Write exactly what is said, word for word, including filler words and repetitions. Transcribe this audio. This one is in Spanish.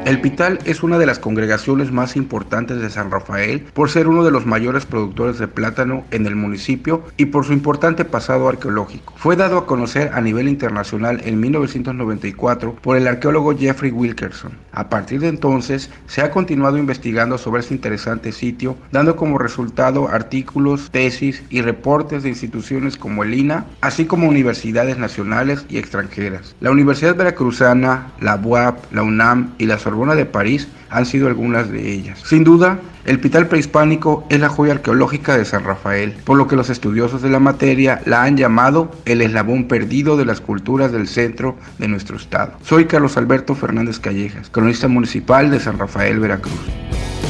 El Pital es una de las congregaciones más importantes de San Rafael por ser uno de los mayores productores de plátano en el municipio y por su importante pasado arqueológico. Fue dado a conocer a nivel internacional en mil novecientos noventa y cuatro por el arqueólogo Jeffrey Wilkerson. A partir de entonces se ha continuado investigando sobre este interesante sitio, dando como resultado artículos, tesis y reportes de instituciones como el I N A, así como universidades nacionales y extranjeras. La Universidad Veracruzana, la U A P, la UNAM y la Sorbona de París han sido algunas de ellas. Sin duda, el Pital prehispánico es la joya arqueológica de San Rafael, por lo que los estudiosos de la materia la han llamado el eslabón perdido de las culturas del centro de nuestro estado. Soy Carlos Alberto Fernández Callejas, cronista municipal de San Rafael, Veracruz.